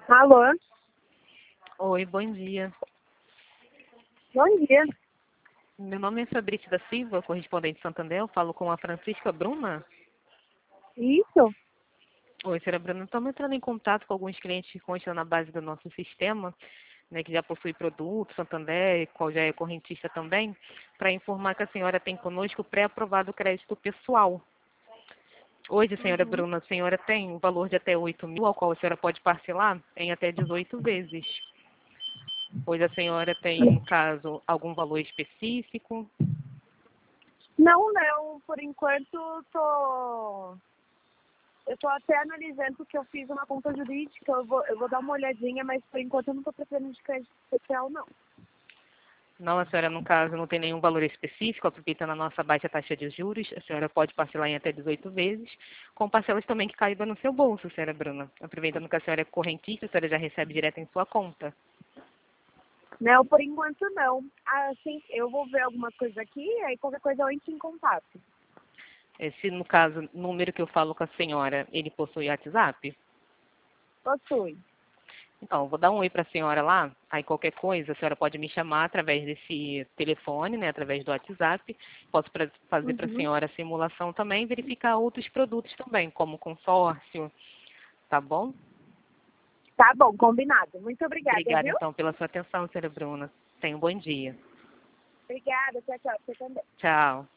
Alô? Oi, bom dia. Bom dia. Meu nome é Fabrício da Silva, correspondente de Santander. Eu falo com a Francisca Bruna. Isso? Oi, senhora Bruna. Estamos entrando em contato com alguns clientes que constam na base do nosso sistema, né, que já possui produto, Santander, qual já é correntista também, para informar que a senhora tem conosco pré-aprovado crédito pessoal. Hoje, senhora Bruna, a senhora tem um valor de até 8.000, ao qual a senhora pode parcelar em até 18 vezes. Hoje a senhora tem, no caso, algum valor específico? Não. Por enquanto, eu tô até analisando que eu fiz uma conta jurídica. Eu vou dar uma olhadinha, mas por enquanto eu não tô precisando de crédito especial, não. Não, a senhora, no caso, não tem nenhum valor específico, aproveitando a nossa baixa taxa de juros, a senhora pode parcelar em até 18 vezes, com parcelas também que caibam no seu bolso, senhora Bruna. Aproveitando que a senhora é correntista, a senhora já recebe direto em sua conta. Não, por enquanto não. Assim, eu vou ver alguma coisa aqui, aí qualquer coisa eu entro em contato. Esse, no caso, número que eu falo com a senhora, ele possui WhatsApp? Possui. Então, eu vou dar um oi para a senhora lá, aí qualquer coisa, a senhora pode me chamar através desse telefone, né, através do WhatsApp. Posso fazer para a senhora a simulação também e verificar outros produtos também, como consórcio, tá bom? Tá bom, combinado. Muito obrigada, Obrigada, viu? então, pela sua atenção, senhora Bruna. Tenha um bom dia. Obrigada, tchau, tchau. Você também. Tchau.